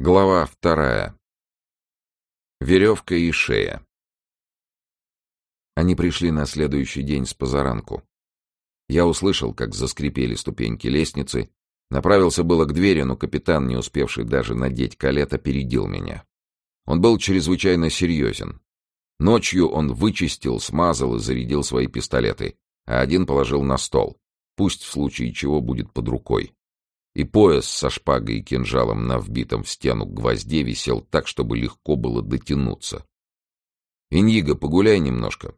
Глава 2. Веревка и шея. Они пришли на следующий день с позаранку. Я услышал, как заскрипели ступеньки лестницы, направился было к двери, но капитан, не успевший даже надеть калет, опередил меня. Он был чрезвычайно серьезен. Ночью он вычистил, смазал и зарядил свои пистолеты, а один положил на стол, пусть в случае чего будет под рукой. И пояс со шпагой и кинжалом на вбитом в стену гвозде висел так, чтобы легко было дотянуться. «Иньиго, погуляй немножко».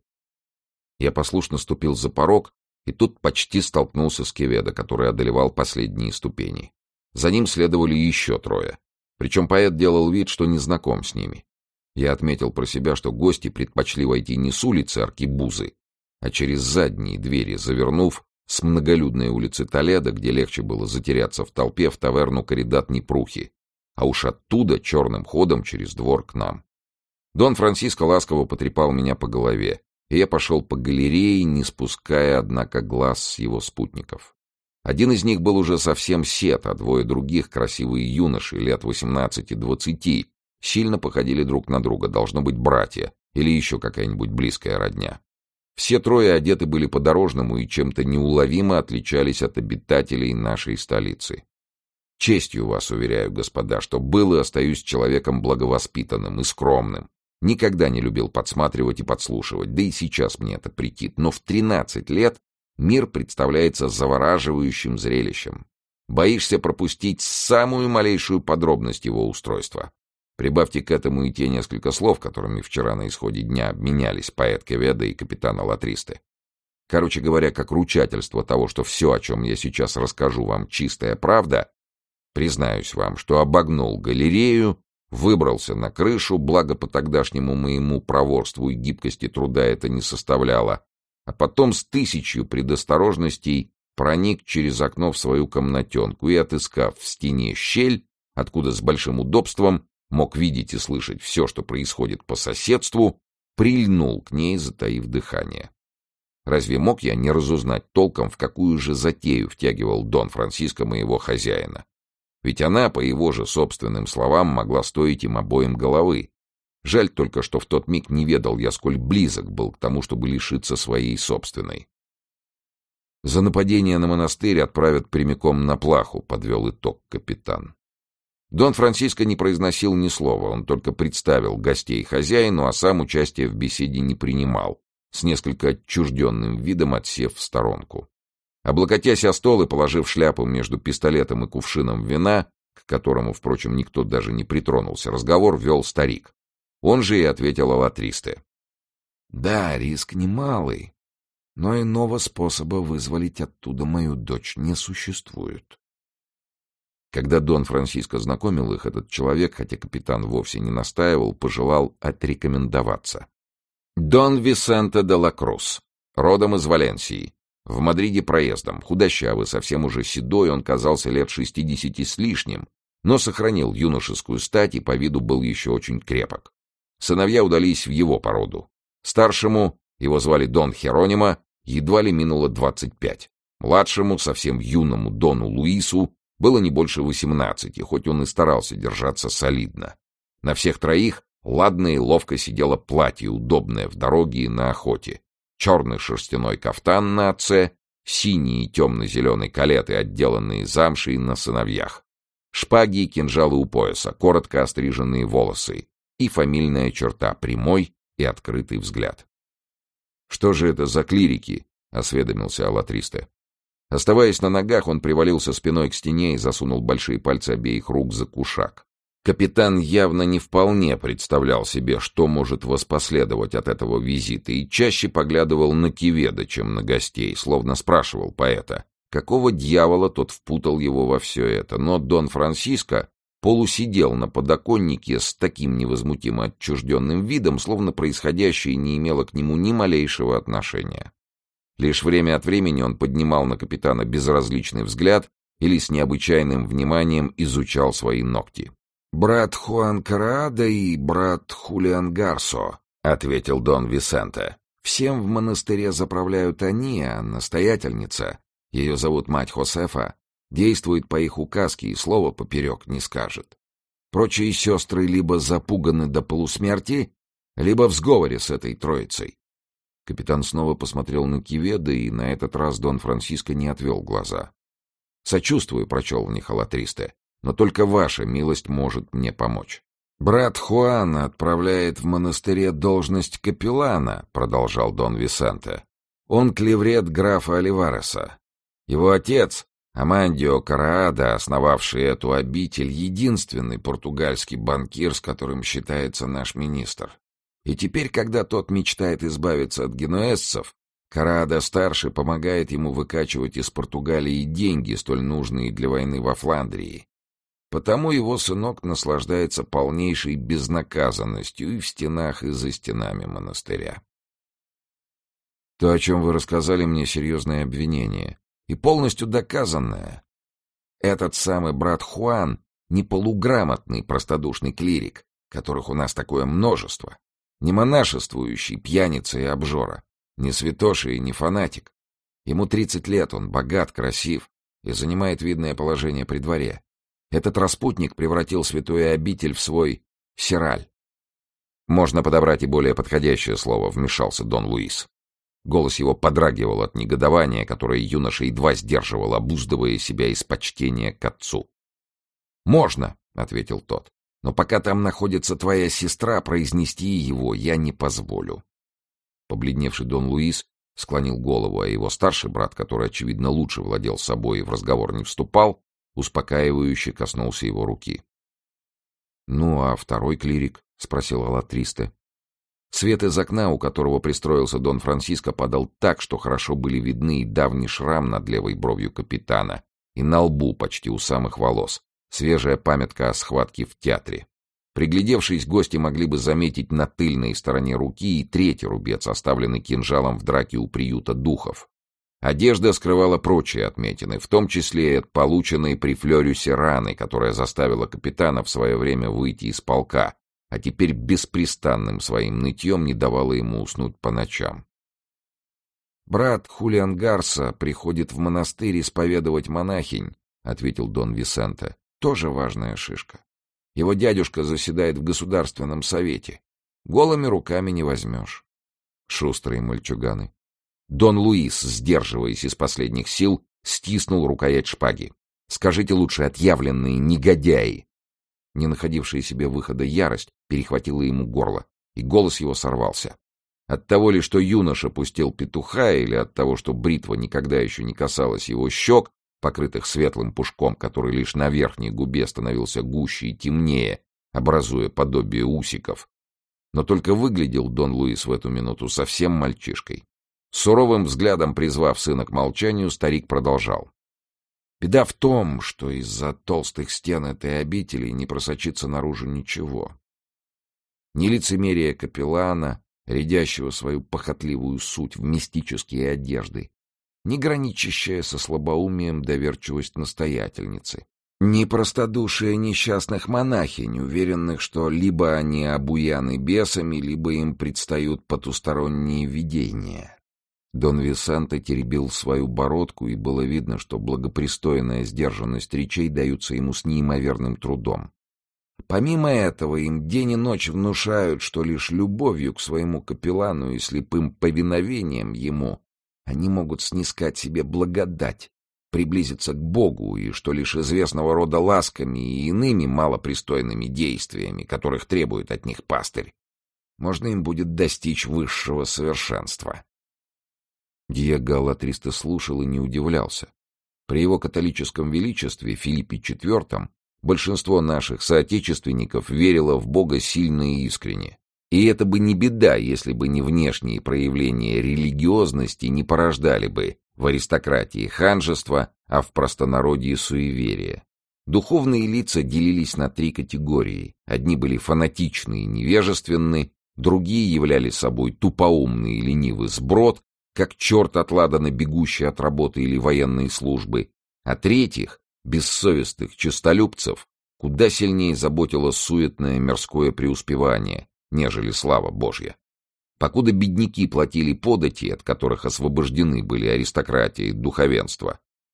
Я послушно ступил за порог, и тут почти столкнулся с Кеведо, который одолевал последние ступени. За ним следовали еще трое. Причем поэт делал вид, что не знаком с ними. Я отметил про себя, что гости предпочли войти не с улицы Аркебузы, а через задние двери, завернув с многолюдной улицы Толедо, где легче было затеряться в толпе, в таверну Коридат Непрухи, а уж оттуда черным ходом через двор к нам. Дон Франсиско ласково потрепал меня по голове, и я пошел по галерее, не спуская, однако, глаз с его спутников. Один из них был уже совсем сед, а двое других, красивые юноши, лет 18-20, сильно походили друг на друга, должно быть братья или еще какая-нибудь близкая родня. Все трое одеты были по-дорожному и чем-то неуловимо отличались от обитателей нашей столицы. Честью вас уверяю, господа, что был и остаюсь человеком благовоспитанным и скромным. Никогда не любил подсматривать и подслушивать, да и сейчас мне это претит. Но в 13 лет мир представляется завораживающим зрелищем. Боишься пропустить самую малейшую подробность его устройства. Прибавьте к этому и те несколько слов, которыми вчера на исходе дня обменялись поэт Кеведо и капитан Алатристе. Короче говоря, как ручательство того, что все, о чем я сейчас расскажу вам, чистая правда, признаюсь вам, что обогнул галерею, выбрался на крышу, благо по тогдашнему моему проворству и гибкости труда это не составляло, а потом с 1000 предосторожностей проник через окно в свою комнатенку и, отыскав в стене щель, откуда с большим удобством мог видеть и слышать все, что происходит по соседству, прильнул к ней, затаив дыхание. Разве мог я не разузнать толком, в какую же затею втягивал Дон Франсиско моего хозяина? Ведь она, по его же собственным словам, могла стоить им обоим головы. Жаль только, что в тот миг не ведал я, сколь близок был к тому, чтобы лишиться своей собственной. За нападение на монастырь отправят прямиком на плаху, подвел итог капитан. Дон Франсиско не произносил ни слова, он только представил гостей хозяину, а сам участия в беседе не принимал, с несколько отчужденным видом отсев в сторонку. Облокотясь о стол и положив шляпу между пистолетом и кувшином вина, к которому, впрочем, никто даже не притронулся, разговор вел старик. Он же и ответил Алатристе. «Да, риск немалый, но иного способа вызволить оттуда мою дочь не существует». Когда Дон Франсиско знакомил их, этот человек, хотя капитан вовсе не настаивал, пожелал отрекомендоваться. Дон Висенте де ла Крус, родом из Валенсии, в Мадриде проездом, худощавый, совсем уже седой, он казался лет 60 с лишним, но сохранил юношескую стать и по виду был еще очень крепок. Сыновья удались в его породу. Старшему, его звали Дон Херонимо, едва ли минуло 25. Младшему, совсем юному Дону Луису, было не больше 18, хоть он и старался держаться солидно. На всех троих ладно и ловко сидело платье, удобное в дороге и на охоте. Черный шерстяной кафтан на отце, синие и темно-зеленые калеты, отделанные замшей на сыновьях, шпаги и кинжалы у пояса, коротко остриженные волосы и фамильная черта, прямой и открытый взгляд. «Что же это за клирики?» — осведомился Алатристе. Оставаясь на ногах, он привалился спиной к стене и засунул большие пальцы обеих рук за кушак. Капитан явно не вполне представлял себе, что может воспоследовать от этого визита, и чаще поглядывал на Кеведо, чем на гостей, словно спрашивал поэта, какого дьявола тот впутал его во все это. Но Дон Франсиско полусидел на подоконнике с таким невозмутимо отчужденным видом, словно происходящее не имело к нему ни малейшего отношения. Лишь время от времени он поднимал на капитана безразличный взгляд или с необычайным вниманием изучал свои ногти. «Брат Хуан Караада и брат Хулиан Гарсо», — ответил Дон Висенте. «Всем в монастыре заправляют они, а настоятельница, ее зовут мать Хосефа, действует по их указке и слова поперек не скажет. Прочие сестры либо запуганы до полусмерти, либо в сговоре с этой троицей. Капитан снова посмотрел на Кеведа, и на этот раз Дон Франсиско не отвел глаза. «Сочувствую», — прочел в них Алатристе, — «но только ваша милость может мне помочь». «Брат Хуана отправляет в монастыре должность капеллана», — продолжал Дон Висенте. «Он клеврет графа Оливареса. Его отец, Амандио Караада, основавший эту обитель, единственный португальский банкир, с которым считается наш министр. И теперь, когда тот мечтает избавиться от генуэзцев, Караада-старший помогает ему выкачивать из Португалии деньги, столь нужные для войны во Фландрии. Потому его сынок наслаждается полнейшей безнаказанностью и в стенах, и за стенами монастыря. То, о чем вы рассказали мне, серьезное обвинение, и полностью доказанное. Этот самый брат Хуан не полуграмотный простодушный клирик, которых у нас такое множество, не монашествующий пьяница и обжора, не святоша и не фанатик. Ему 30 лет, он богат, красив и занимает видное положение при дворе. Этот распутник превратил святую обитель в свой сираль. Можно подобрать и более подходящее слово, вмешался Дон Луис. Голос его подрагивал от негодования, которое юноша едва сдерживал, обуздывая себя из почтения к отцу. «Можно», — ответил тот, — «но пока там находится твоя сестра, произнести его я не позволю». Побледневший Дон Луис склонил голову, а его старший брат, который, очевидно, лучше владел собой и в разговор не вступал, успокаивающе коснулся его руки. «Ну, а второй клирик?» — спросил Алатристе. Свет из окна, у которого пристроился Дон Франсиско, падал так, что хорошо были видны и давний шрам над левой бровью капитана, и на лбу почти у самых волос, свежая памятка о схватке в театре. Приглядевшись, гости могли бы заметить на тыльной стороне руки и третий рубец, оставленный кинжалом в драке у приюта духов. Одежда скрывала прочие отметины, в том числе и от полученной при Флёрюсе раны, которая заставила капитана в свое время выйти из полка, а теперь беспрестанным своим нытьем не давала ему уснуть по ночам. «Брат Хулиан Гарса приходит в монастырь исповедовать монахинь», — ответил Дон Висенте. «Тоже важная шишка. Его дядюшка заседает в Государственном совете. Голыми руками не возьмешь». Шустрые мальчуганы. Дон Луис, сдерживаясь из последних сил, стиснул рукоять шпаги. «Скажите лучше, отъявленные негодяи!» Не находившая себе выхода ярость перехватила ему горло, и голос его сорвался. От того ли, что юноша пустил петуха, или от того, что бритва никогда еще не касалась его щек, покрытых светлым пушком, который лишь на верхней губе становился гуще и темнее, образуя подобие усиков. Но только выглядел Дон Луис в эту минуту совсем мальчишкой. Суровым взглядом призвав сына к молчанию, старик продолжал. «Беда в том, что из-за толстых стен этой обители не просочится наружу ничего. Ни лицемерие капеллана, рядящего свою похотливую суть в мистические одежды, ни граничащая со слабоумием доверчивость настоятельницы, ни простодушие несчастных монахинь, уверенных, что либо они обуяны бесами, либо им предстают потусторонние видения». Дон Висенте теребил свою бородку, и было видно, что благопристойная сдержанность речей даются ему с неимоверным трудом. Помимо этого, им день и ночь внушают, что лишь любовью к своему капеллану и слепым повиновением ему они могут снискать себе благодать, приблизиться к Богу, и что лишь известного рода ласками и иными малопристойными действиями, которых требует от них пастырь, можно им будет достичь высшего совершенства. Диего Алатристе слушал и не удивлялся. При его католическом величестве Филиппе IV большинство наших соотечественников верило в Бога сильно и искренне. И это бы не беда, если бы не внешние проявления религиозности не порождали бы в аристократии ханжества, а в простонародье суеверия. Духовные лица делились на три категории. Одни были фанатичны и невежественны, другие являли собой тупоумный и ленивый сброд, как черт от ладана бегущий от работы или военной службы, а третьих, бессовестных честолюбцев, куда сильнее заботило суетное мирское преуспевание, нежели слава Божья. Покуда бедняки платили подати, от которых освобождены были аристократия и духовенство,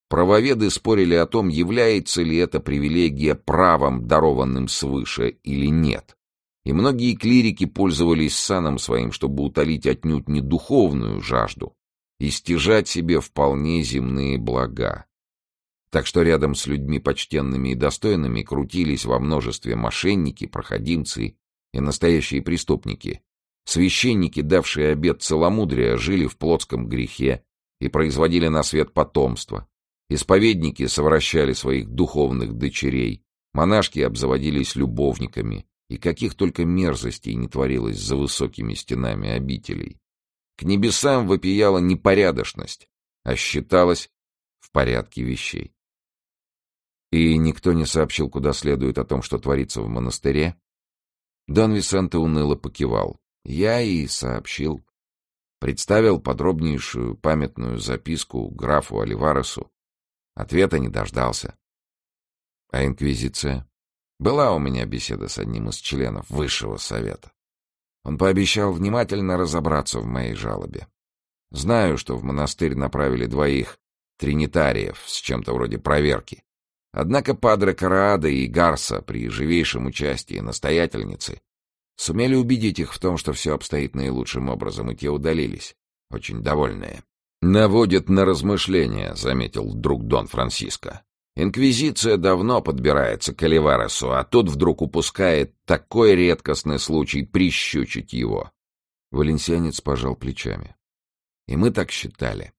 Правоведы спорили о том, является ли эта привилегия правом, дарованным свыше, или нет. И многие клирики пользовались саном своим, чтобы утолить отнюдь не духовную жажду и стяжать себе вполне земные блага. Так что рядом с людьми почтенными и достойными крутились во множестве мошенники, проходимцы и настоящие преступники. Священники, давшие обет целомудрия, жили в плотском грехе и производили на свет потомство. Исповедники совращали своих духовных дочерей, монашки обзаводились любовниками, и каких только мерзостей не творилось за высокими стенами обителей. К небесам вопияла непорядочность, а считалась в порядке вещей. И никто не сообщил, куда следует, о том, что творится в монастыре? Дон Висенте уныло покивал. Я и сообщил. Представил подробнейшую памятную записку графу Оливаресу. Ответа не дождался. А инквизиция? Была у меня беседа с одним из членов Высшего Совета. Он пообещал внимательно разобраться в моей жалобе. Знаю, что в монастырь направили 2 тринитариев с чем-то вроде проверки. Однако падре Караада и Гарса при живейшем участии настоятельницы сумели убедить их в том, что все обстоит наилучшим образом, и те удалились, очень довольные. «Наводит на размышления», — заметил вдруг Дон Франсиско. «Инквизиция давно подбирается к Оливаресу, а тут вдруг упускает такой редкостный случай прищучить его». Валенсианец пожал плечами. «И мы так считали».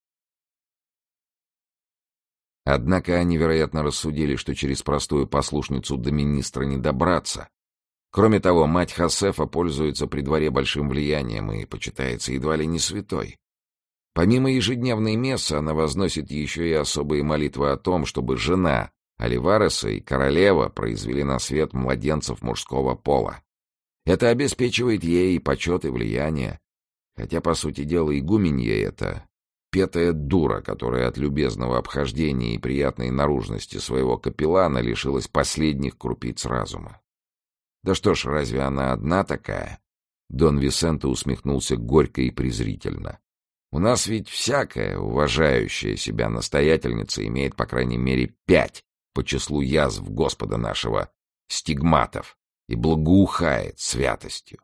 Однако они, вероятно, рассудили, что через простую послушницу до министра не добраться. Кроме того, мать Хосефа пользуется при дворе большим влиянием и почитается едва ли не святой. Помимо ежедневной мессы, она возносит еще и особые молитвы о том, чтобы жена Оливареса и королева произвели на свет младенцев мужского пола. Это обеспечивает ей и почет, и влияние. Хотя, по сути дела, игуменья — это петая дура, которая от любезного обхождения и приятной наружности своего капеллана лишилась последних крупиц разума. Да что ж, разве она одна такая? Дон Висенте усмехнулся горько и презрительно. У нас ведь всякая уважающая себя настоятельница имеет по крайней мере 5 по числу язв Господа нашего стигматов и благоухает святостью.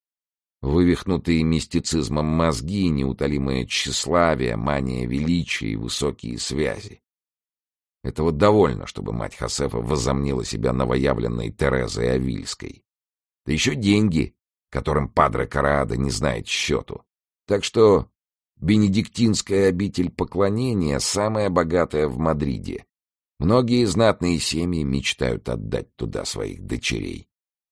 Вывихнутые мистицизмом мозги, неутолимое тщеславие, мания величия и высокие связи. Этого довольно, чтобы мать Хосефа возомнила себя новоявленной Терезой Авильской. Да еще деньги, которым падре Караада не знает счету. Так что бенедиктинская обитель поклонения самая богатая в Мадриде. Многие знатные семьи мечтают отдать туда своих дочерей.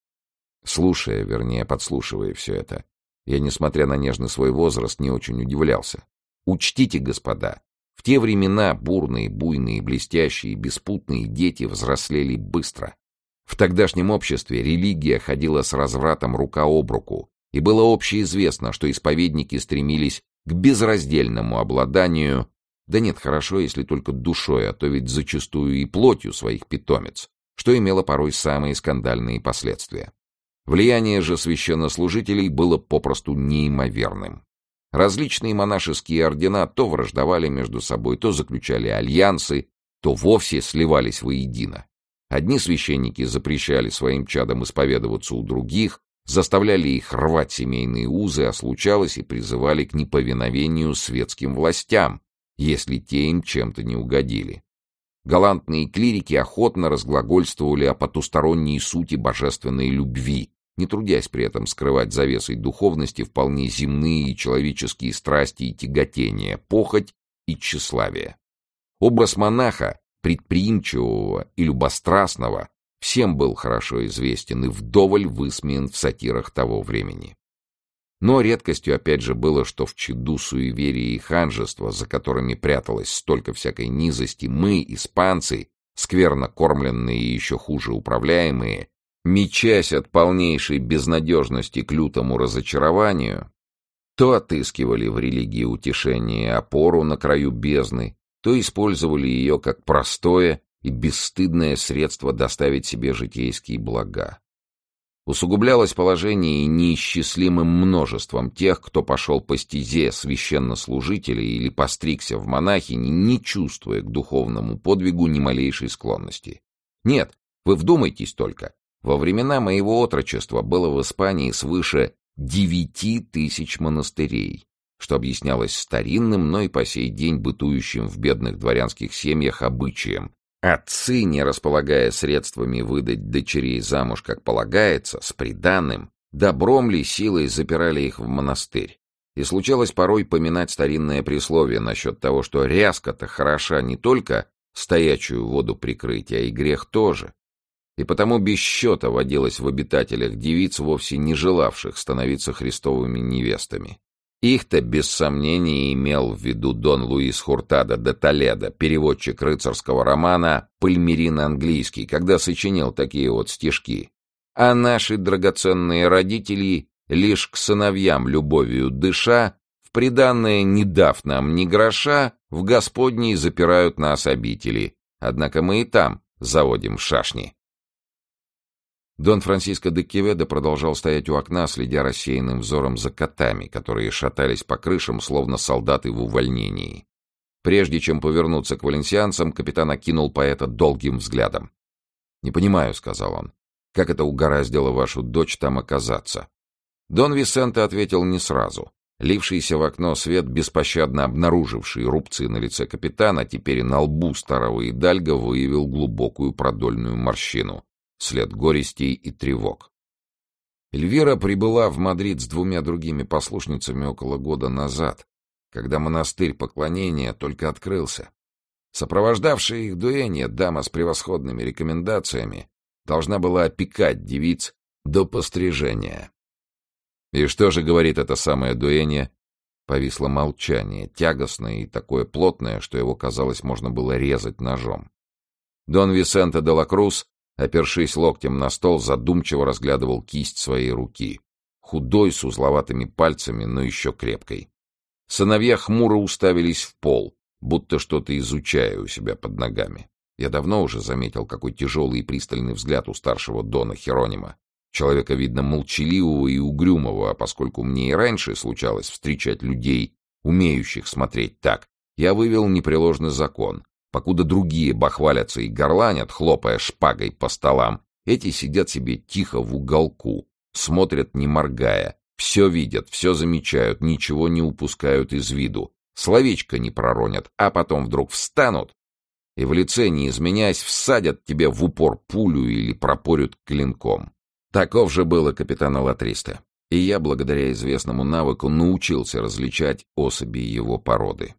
Слушая, вернее, подслушивая все это, я, несмотря на нежный свой возраст, не очень удивлялся. Учтите, господа, в те времена бурные, буйные, блестящие и беспутные дети взрослели быстро. В тогдашнем обществе религия ходила с развратом рука об руку, и было общеизвестно, что исповедники стремились к безраздельному обладанию, да нет, хорошо, если только душой, а то ведь зачастую и плотью своих питомец, что имело порой самые скандальные последствия. Влияние же священнослужителей было попросту неимоверным. Различные монашеские ордена то враждовали между собой, то заключали альянсы, то вовсе сливались воедино. Одни священники запрещали своим чадам исповедоваться у других, заставляли их рвать семейные узы, а случалось и призывали к неповиновению светским властям, если те им чем-то не угодили. Галантные клирики охотно разглагольствовали о потусторонней сути божественной любви, не трудясь при этом скрывать завесой духовности вполне земные и человеческие страсти и тяготения, похоть и тщеславие. Образ монаха, предприимчивого и любострастного, всем был хорошо известен и вдоволь высмеян в сатирах того времени. Но редкостью опять же было, что в чаду суеверия и ханжества, за которыми пряталось столько всякой низости, мы, испанцы, скверно кормленные и еще хуже управляемые, мечась от полнейшей безнадежности к лютому разочарованию, то отыскивали в религии утешение и опору на краю бездны, то использовали ее как простое и бесстыдное средство доставить себе житейские блага. Усугублялось положение и неисчислимым множеством тех, кто пошел по стезе священнослужителей или постригся в монахини, не чувствуя к духовному подвигу ни малейшей склонности. Нет, вы вдумайтесь только. Во времена моего отрочества было в Испании свыше 9000 монастырей, что объяснялось старинным, но и по сей день бытующим в бедных дворянских семьях обычаем. Отцы, не располагая средствами выдать дочерей замуж, как полагается, с приданым, добром ли силой запирали их в монастырь. И случалось порой поминать старинное присловие насчет того, что ряска-то хороша не только стоячую воду прикрыть, а и грех тоже. И потому без счета водилось в обитателях девиц, вовсе не желавших становиться христовыми невестами. Их-то, без сомнения, имел в виду Дон Луис Хуртадо де Толедо, переводчик рыцарского романа «Пальмерин английский», когда сочинил такие вот стишки. «А наши драгоценные родители, лишь к сыновьям любовью дыша, в приданное не дав нам ни гроша, в Господней запирают нас обители. Однако мы и там заводим шашни». Дон Франсиско де Кеведо продолжал стоять у окна, следя рассеянным взором за котами, которые шатались по крышам, словно солдаты в увольнении. Прежде чем повернуться к валенсианцам, капитан окинул поэта долгим взглядом. «Не понимаю», — сказал он, — «как это угораздило вашу дочь там оказаться?» Дон Висенте ответил не сразу. Лившийся в окно свет, беспощадно обнаруживший рубцы на лице капитана, теперь и на лбу старого идальго, выявил глубокую продольную морщину. След горестей и тревог. Эльвира прибыла в Мадрид с 2 другими послушницами около года назад, когда монастырь поклонения только открылся. Сопровождавшая их дуэнья, дама с превосходными рекомендациями, должна была опекать девиц до пострижения. «И что же говорит эта самая дуэнья?» Повисло молчание, тягостное и такое плотное, что его, казалось, можно было резать ножом. Дон Висенте де ла Крус, опершись локтем на стол, задумчиво разглядывал кисть своей руки. Худой, с узловатыми пальцами, но еще крепкой. Сыновья хмуро уставились в пол, будто что-то изучая у себя под ногами. Я давно уже заметил, какой тяжелый и пристальный взгляд у старшего Дона Херонима. Человека, видно, молчаливого и угрюмого, а поскольку мне и раньше случалось встречать людей, умеющих смотреть так, я вывел непреложный закон. Покуда другие бахвалятся и горланят, хлопая шпагой по столам, эти сидят себе тихо в уголку, смотрят не моргая, все видят, все замечают, ничего не упускают из виду, словечко не проронят, а потом вдруг встанут и в лице, не изменяясь, всадят тебе в упор пулю или пропорют клинком. Таков же был и капитан Алатристо, и я, благодаря известному навыку, научился различать особи его породы.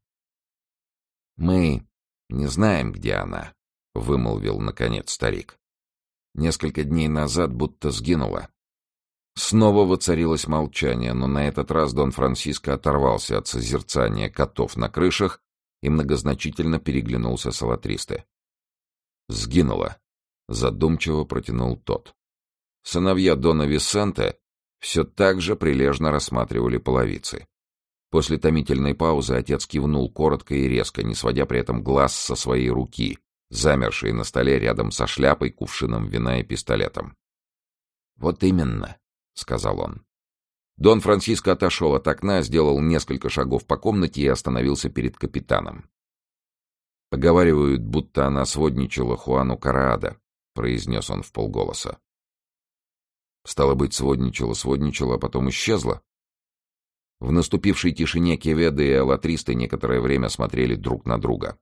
«Мы не знаем, где она», — вымолвил, наконец, старик. «Несколько дней назад будто сгинула». Снова воцарилось молчание, но на этот раз Дон Франсиско оторвался от созерцания котов на крышах и многозначительно переглянулся с Алатристо. «Сгинула», — задумчиво протянул тот. Сыновья Дона Висенте все так же прилежно рассматривали половицы. После томительной паузы отец кивнул коротко и резко, не сводя при этом глаз со своей руки, замершей на столе рядом со шляпой, кувшином вина и пистолетом. «Вот именно», — сказал он. Дон Франсиско отошел от окна, сделал несколько шагов по комнате и остановился перед капитаном. «Поговаривают, будто она сводничала Хуану Караадо», — произнес он вполголоса. «Стало быть, сводничала, а потом исчезла?» В наступившей тишине Кеведо и Алатристо некоторое время смотрели друг на друга.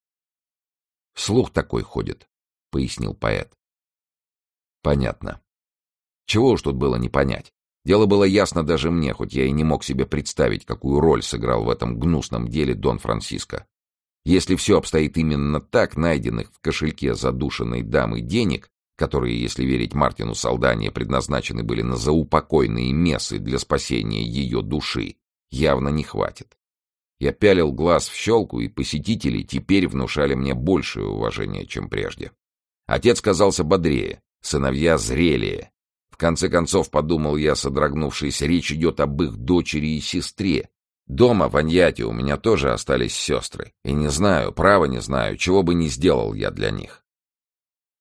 «Слух такой ходит», — пояснил поэт. «Понятно. Чего уж тут было не понять. Дело было ясно даже мне, хоть я и не мог себе представить, какую роль сыграл в этом гнусном деле Дон Франсиско. Если все обстоит именно так, найденных в кошельке задушенной дамы денег, которые, если верить Мартину Салдане, предназначены были на заупокойные мессы для спасения ее души, явно не хватит. Я пялил глаз в щелку, и посетители теперь внушали мне большее уважение, чем прежде. Отец казался бодрее, сыновья зрелее. В конце концов, подумал я, содрогнувшись, речь идет об их дочери и сестре. Дома, в Аньяте, у меня тоже остались сестры, и не знаю, право не знаю, чего бы не сделал я для них.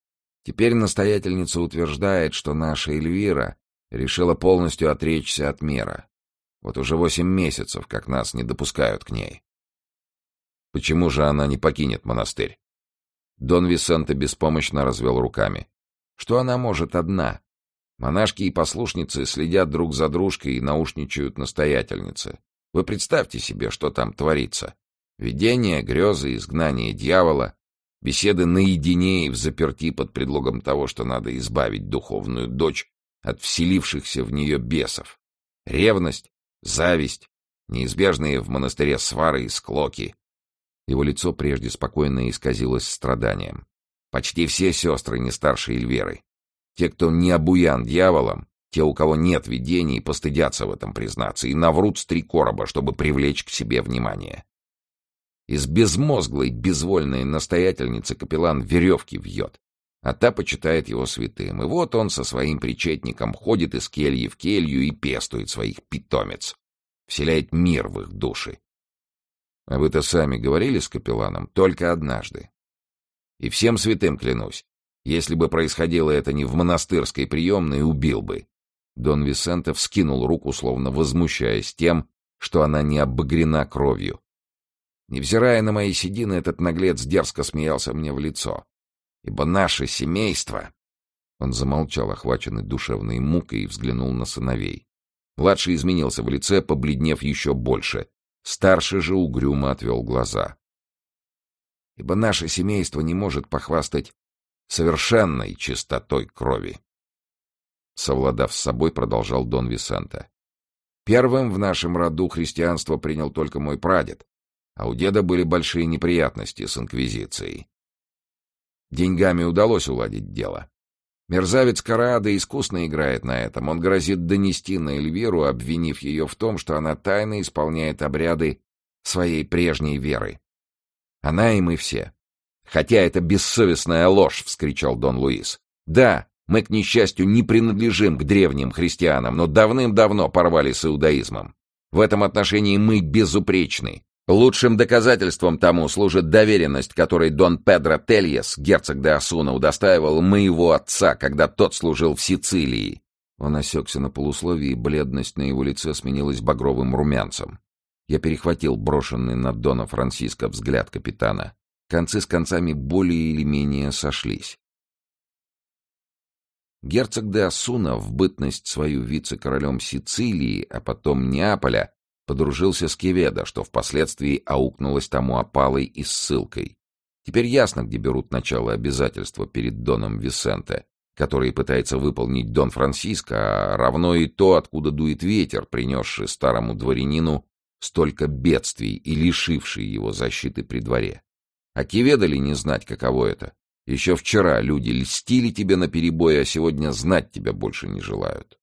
Теперь настоятельница утверждает, что наша Эльвира решила полностью отречься от мира. Вот уже 8 месяцев, как нас не допускают к ней. Почему же она не покинет монастырь? Дон Висенте беспомощно развел руками. Что она может одна? Монашки и послушницы следят друг за дружкой и наушничают настоятельнице. Вы представьте себе, что там творится. Видения, грезы, изгнание дьявола, беседы наедине и взаперти под предлогом того, что надо избавить духовную дочь от вселившихся в нее бесов. Ревность, зависть, неизбежные в монастыре свары и склоки. Его лицо прежде спокойно исказилось страданием. Почти все сестры не старше Эльвиры. Те, кто не обуян дьяволом, те, у кого нет видений, постыдятся в этом признаться и наврут с 3 короба, чтобы привлечь к себе внимание. Из безмозглой, безвольной настоятельницы капеллан веревки вьет, а та почитает его святым. И вот он со своим причетником ходит из кельи в келью и пестует своих питомец, вселяет мир в их души. А вы-то сами говорили с капелланом только однажды. И всем святым клянусь, если бы происходило это не в монастырской приемной, убил бы. Дон Висенте вскинул руку, словно возмущаясь тем, что она не обогрена кровью. Невзирая на мои седины, этот наглец дерзко смеялся мне в лицо. Ибо наше семейство... Он замолчал, охваченный душевной мукой, и взглянул на сыновей. Младший изменился в лице, побледнев еще больше. Старший же угрюмо отвел глаза. Ибо наше семейство не может похвастать совершенной чистотой крови. Совладав с собой, продолжал Дон Висенте. Первым в нашем роду христианство принял только мой прадед, а у деда были большие неприятности с инквизицией. Деньгами удалось уладить дело. Мерзавец Караада искусно играет на этом. Он грозит донести на Эльвиру, обвинив ее в том, что она тайно исполняет обряды своей прежней веры. Она и мы все. «Хотя это бессовестная ложь!» — вскричал Дон Луис. «Да, мы, к несчастью, не принадлежим к древним христианам, но давным-давно порвали с иудаизмом. В этом отношении мы безупречны. Лучшим доказательством тому служит доверенность, которой Дон Педро Тельес, герцог де Осуна, удостаивал моего отца, когда тот служил в Сицилии». Он осекся на полусловии, и бледность на его лице сменилась багровым румянцем. Я перехватил брошенный на Дона Франсиско взгляд капитана. Концы с концами более или менее сошлись. Герцог де Осуна в бытность свою вице-королем Сицилии, а потом Неаполя, подружился с Кеведо, что впоследствии аукнулось тому опалой и ссылкой. Теперь ясно, где берут начало обязательства перед Доном Висенте, которые пытается выполнить Дон Франсиско, а равно и то, откуда дует ветер, принесший старому дворянину столько бедствий и лишивший его защиты при дворе. А Кеведо ли не знать, каково это? Еще вчера люди льстили тебе наперебой, а сегодня знать тебя больше не желают.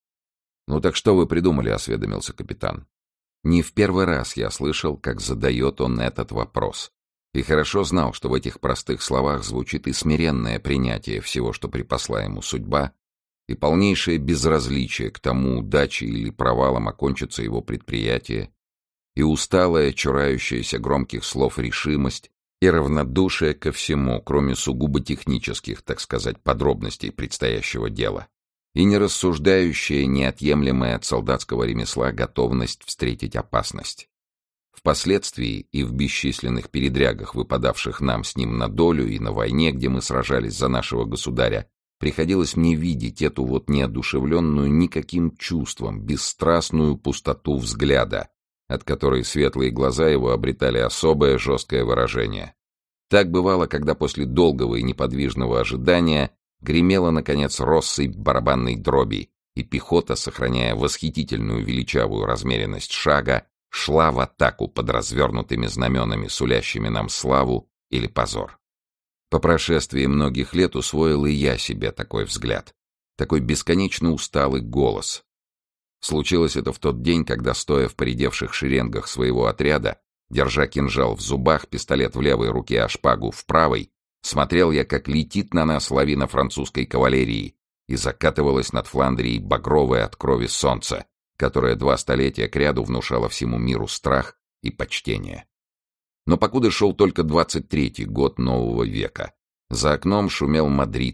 «Ну так что вы придумали?» — осведомился капитан. Не в первый раз я слышал, как задает он этот вопрос. И хорошо знал, что в этих простых словах звучит и смиренное принятие всего, что припасла ему судьба, и полнейшее безразличие к тому, удачей или провалом окончится его предприятие, и усталая, чурающаяся громких слов решимость, и равнодушие ко всему, кроме сугубо технических, так сказать, подробностей предстоящего дела, и нерассуждающая, неотъемлемая от солдатского ремесла готовность встретить опасность. Впоследствии и в бесчисленных передрягах, выпадавших нам с ним на долю, и на войне, где мы сражались за нашего государя, приходилось мне видеть эту вот неодушевленную никаким чувством, бесстрастную пустоту взгляда, от которой светлые глаза его обретали особое жесткое выражение. Так бывало, когда после долгого и неподвижного ожидания гремела, наконец, россыпь барабанной дроби, и пехота, сохраняя восхитительную величавую размеренность шага, шла в атаку под развернутыми знаменами, сулящими нам славу или позор. По прошествии многих лет усвоил и я себе такой взгляд, такой бесконечно усталый голос. Случилось это в тот день, когда, стоя в поредевших шеренгах своего отряда, держа кинжал в зубах, пистолет в левой руке, а шпагу в правой, смотрел я, как летит на нас лавина французской кавалерии и закатывалось над Фландрией багровое от крови солнце, которое 2 столетия кряду внушало всему миру страх и почтение. Но покуда шел только 23-й год нового века, за окном шумел Мадрид,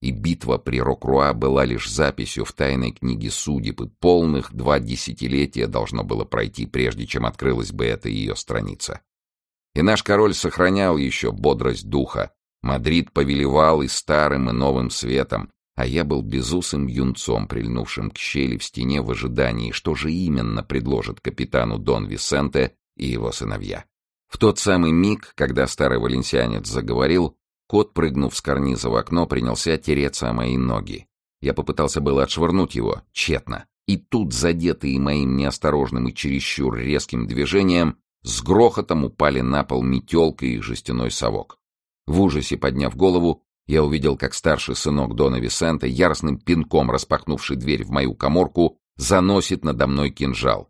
и битва при Рокруа была лишь записью в тайной книге судеб, и полных 2 десятилетия должно было пройти, прежде чем открылась бы эта ее страница. И наш король сохранял еще бодрость духа. Мадрид повелевал и старым, и новым светом, а я был безусым юнцом, прильнувшим к щели в стене в ожидании, что же именно предложит капитану Дон Висенте и его сыновья. В тот самый миг, когда старый валенсианец заговорил, кот, прыгнув с карниза в окно, принялся тереться о мои ноги. Я попытался было отшвырнуть его, тщетно. И тут, задетые моим неосторожным и чересчур резким движением, с грохотом упали на пол метелка и жестяной совок. В ужасе подняв голову, я увидел, как старший сынок Дона Висенте, яростным пинком распахнувший дверь в мою каморку, заносит надо мной кинжал.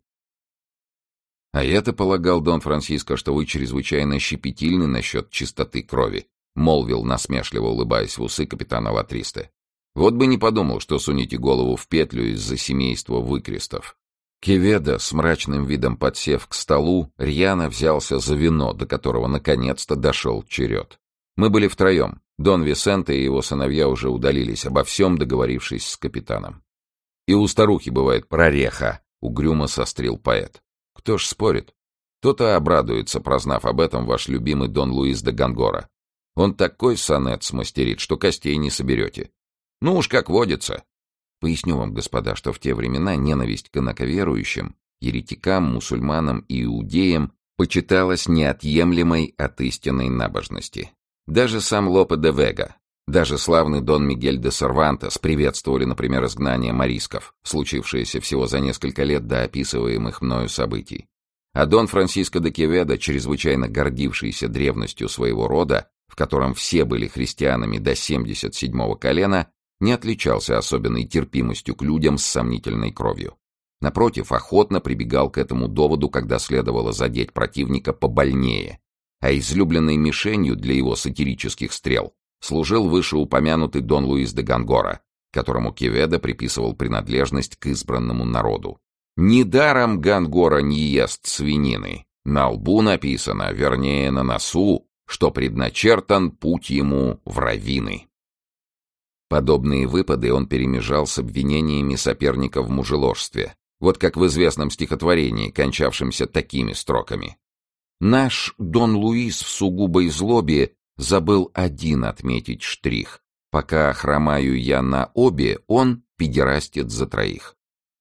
«А я-то полагал, Дон Франсиско, что вы чрезвычайно щепетильны насчет чистоты крови», молвил, насмешливо улыбаясь в усы капитана Латристе. «Вот бы не подумал, что сунете голову в петлю из-за семейства выкрестов». Кеведо, с мрачным видом подсев к столу, рьяно взялся за вино, до которого наконец-то дошел черед. Мы были втроем. Дон Висенте и его сыновья уже удалились, обо всем договорившись с капитаном. «И у старухи бывает прореха», — угрюмо сострил поэт. «Кто ж спорит? Кто-то обрадуется, прознав об этом ваш любимый Дон Луис де Гонгора. Он такой сонет смастерит, что костей не соберете. Ну уж как водится». Поясню вам, господа, что в те времена ненависть к инаковерующим, еретикам, мусульманам и иудеям почиталась неотъемлемой от истинной набожности. Даже сам Лопе де Вега, даже славный Дон Мигель де Сервантес приветствовали, например, изгнание морисков, случившееся всего за несколько лет до описываемых мною событий. А Дон Франсиско де Кеведо, чрезвычайно гордившийся древностью своего рода, в котором все были христианами до 77-го колена, не отличался особенной терпимостью к людям с сомнительной кровью. Напротив, охотно прибегал к этому доводу, когда следовало задеть противника побольнее, а излюбленной мишенью для его сатирических стрел служил вышеупомянутый Дон Луис де Гонгора, которому Кеведо приписывал принадлежность к избранному народу. Недаром Гонгора не ест свинины. На лбу написано, вернее на носу, что предначертан путь ему в раввины. Подобные выпады он перемежал с обвинениями соперника в мужеложстве, вот как в известном стихотворении, кончавшемся такими строками. «Наш Дон Луис в сугубой злобе забыл один отметить штрих. Пока хромаю я на обе, он педерастит за троих».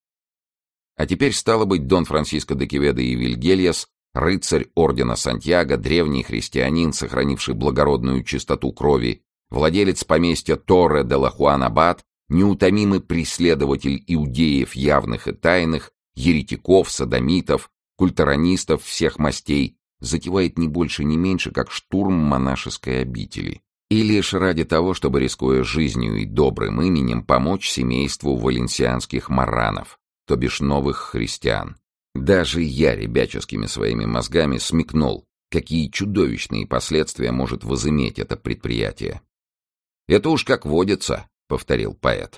А теперь, стало быть, Дон Франсиско де Кеведо и Вильгельяс, рыцарь ордена Сантьяго, древний христианин, сохранивший благородную чистоту крови, владелец поместья Торре де ла Хуан-Абад, неутомимый преследователь иудеев явных и тайных, еретиков, содомитов, культуранистов всех мастей, затевает не больше ни меньше, как штурм монашеской обители. И лишь ради того, чтобы, рискуя жизнью и добрым именем, помочь семейству валенсианских маранов, то бишь новых христиан. Даже я ребяческими своими мозгами смекнул, какие чудовищные последствия может возыметь это предприятие. «Это уж как водится», — повторил поэт.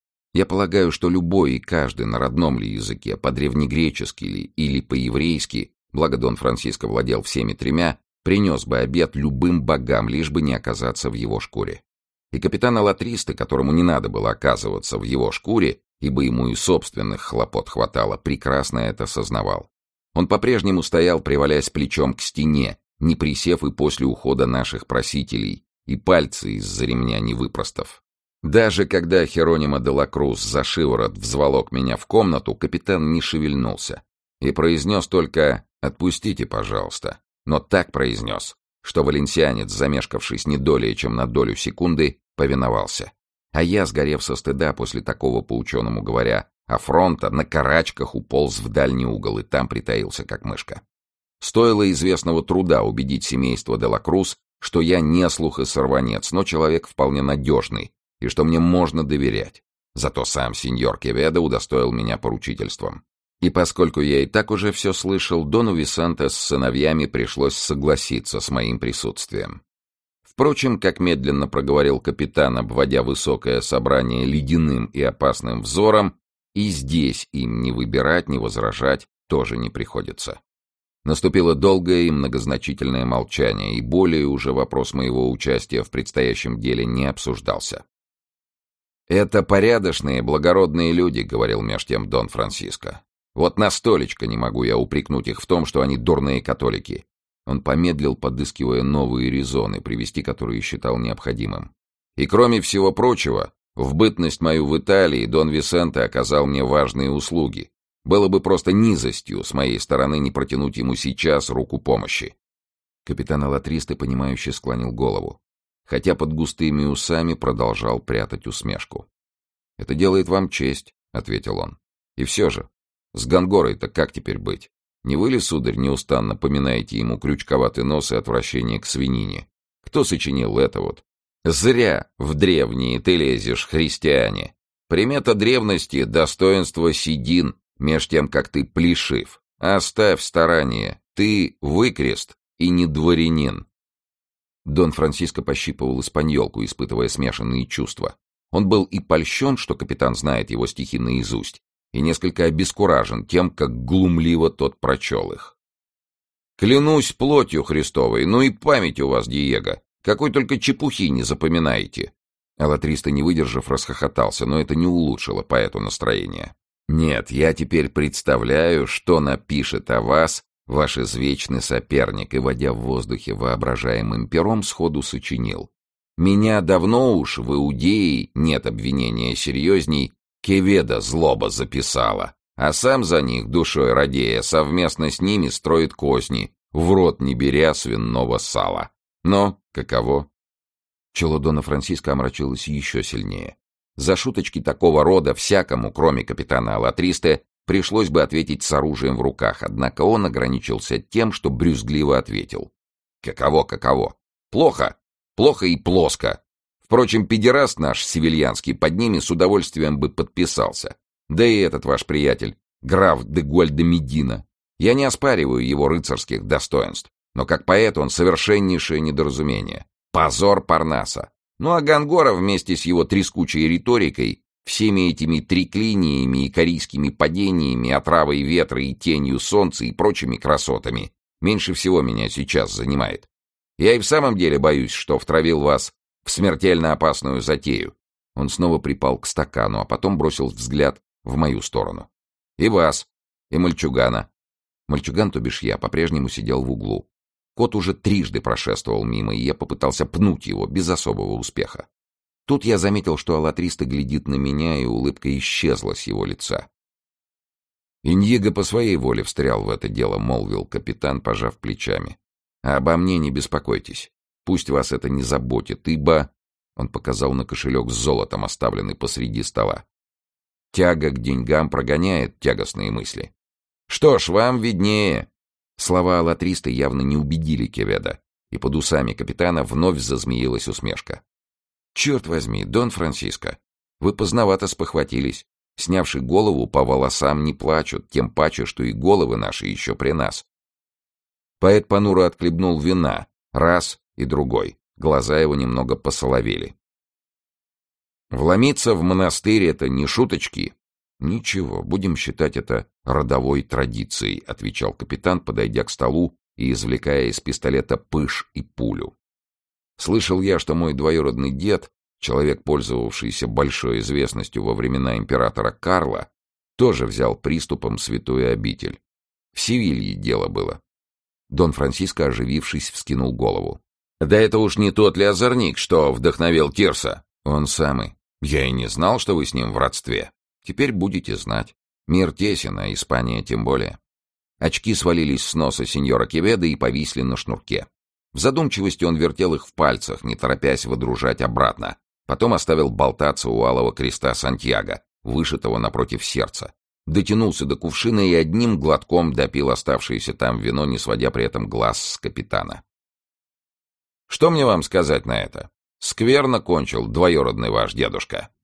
Я полагаю, что любой и каждый на родном ли языке, по-древнегречески ли или по-еврейски, благо Дон Франсиско владел всеми тремя, принес бы обет любым богам, лишь бы не оказаться в его шкуре. И капитан Латристе, которому не надо было оказываться в его шкуре, ибо ему и собственных хлопот хватало, прекрасно это сознавал. Он по-прежнему стоял, привалясь плечом к стене, не присев и после ухода наших просителей, и пальцы из-за ремня не выпростав. Даже когда Херонима де ла Круз за шиворот взволок меня в комнату, капитан не шевельнулся и произнес только «отпустите, пожалуйста», но так произнес, что валенсианец, замешкавшись не долее, чем на долю секунды, повиновался. А я, сгорев со стыда после такого, по-ученому говоря, афронта, на карачках уполз в дальний угол и там притаился, как мышка. Стоило известного труда убедить семейство де ла Круз, что я не слух и сорванец, но человек вполне надежный, и что мне можно доверять. Зато сам сеньор Кеведо удостоил меня поручительством. И поскольку я и так уже все слышал, Дону Висенте с сыновьями пришлось согласиться с моим присутствием. Впрочем, как медленно проговорил капитан, обводя высокое собрание ледяным и опасным взором, и здесь им не выбирать, не возражать тоже не приходится. Наступило долгое и многозначительное молчание, и более уже вопрос моего участия в предстоящем деле не обсуждался. «Это порядочные, благородные люди», — говорил меж тем Дон Франсиско. «Вот на столечко не могу я упрекнуть их в том, что они дурные католики». Он помедлил, подыскивая новые резоны, привести которые считал необходимым. «И кроме всего прочего, в бытность мою в Италии Дон Висенте оказал мне важные услуги. Было бы просто низостью с моей стороны не протянуть ему сейчас руку помощи». Капитан Алатристе, понимающе склонил голову, хотя под густыми усами продолжал прятать усмешку. «Это делает вам честь», — ответил он. «И все же, с Гонгорой-то как теперь быть? Не вы ли, сударь, неустанно поминаете ему крючковатый нос и отвращение к свинине? Кто сочинил это вот? Зря в древние ты лезешь, христиане. Примета древности — достоинство седин, меж тем, как ты плешив. Оставь старание, ты выкрест и не дворянин». Дон Франсиско пощипывал испаньолку, испытывая смешанные чувства. Он был и польщен, что капитан знает его стихи наизусть, и несколько обескуражен тем, как глумливо тот прочел их. «Клянусь плотью Христовой, ну и память у вас, Диего, какой только чепухи не запоминаете». Алатристе, не выдержав, расхохотался, но это не улучшило поэту настроение. «Нет, я теперь представляю, что напишет о вас ваш извечный соперник», и, водя в воздухе воображаемым пером, сходу сочинил. «Меня давно уж в Иудее, нет обвинения серьезней, Кеведа злоба записала, а сам за них, душой радея, совместно с ними строит козни, в рот не беря свиного сала. Но каково?» Чело Дона Франсиско омрачилось еще сильнее. За шуточки такого рода всякому, кроме капитана Алатристе, пришлось бы ответить с оружием в руках, однако он ограничился тем, что брюзгливо ответил. «Каково? Плохо. Плохо и плоско. Впрочем, педераст наш севильянский под ними с удовольствием бы подписался. Да и этот ваш приятель, граф де Гуальдомедино. Я не оспариваю его рыцарских достоинств, но как поэт он совершеннейшее недоразумение. Позор Парнаса. Ну а Гонгора вместе с его трескучей риторикой, всеми этими триклиниями и корейскими падениями, отравой ветра и тенью солнца и прочими красотами, меньше всего меня сейчас занимает. Я и в самом деле боюсь, что втравил вас в смертельно опасную затею». Он снова припал к стакану, а потом бросил взгляд в мою сторону. «И вас, и мальчугана». Мальчуган, то бишь я, по-прежнему сидел в углу. Кот уже трижды прошествовал мимо, и я попытался пнуть его, без особого успеха. Тут я заметил, что Алатристе глядит на меня, и улыбка исчезла с его лица. «Иньего по своей воле встрял в это дело», — молвил капитан, пожав плечами. «А обо мне не беспокойтесь. Пусть вас это не заботит, ибо...» Он показал на кошелек с золотом, оставленный посреди стола. «Тяга к деньгам прогоняет тягостные мысли». «Что ж, вам виднее». Слова Алатристе явно не убедили Кеведа, и под усами капитана вновь зазмеилась усмешка. «Черт возьми, Дон Франсиско, вы поздновато спохватились. Снявши голову, по волосам не плачут, тем паче, что и головы наши еще при нас». Поэт понуро отхлебнул вина, раз и другой. Глаза его немного посоловели. «Вломиться в монастырь — это не шуточки». «Ничего, будем считать это родовой традицией», — отвечал капитан, подойдя к столу и извлекая из пистолета пыш и пулю. «Слышал я, что мой двоюродный дед, человек, пользовавшийся большой известностью во времена императора Карла, тоже взял приступом святую обитель. В Севилье дело было». Дон Франсиско, оживившись, вскинул голову. «Да это уж не тот ли озорник, что вдохновил Тирса?» «Он самый. Я и не знал, что вы с ним в родстве. Теперь будете знать. Мир тесен, а Испания тем более». Очки свалились с носа сеньора Кеведа и повисли на шнурке. В задумчивости он вертел их в пальцах, не торопясь выдружать обратно. Потом оставил болтаться у алого креста Сантьяго, вышитого напротив сердца. Дотянулся до кувшина и одним глотком допил оставшееся там вино, не сводя при этом глаз с капитана. «Что мне вам сказать на это? Скверно кончил двоюродный ваш дедушка».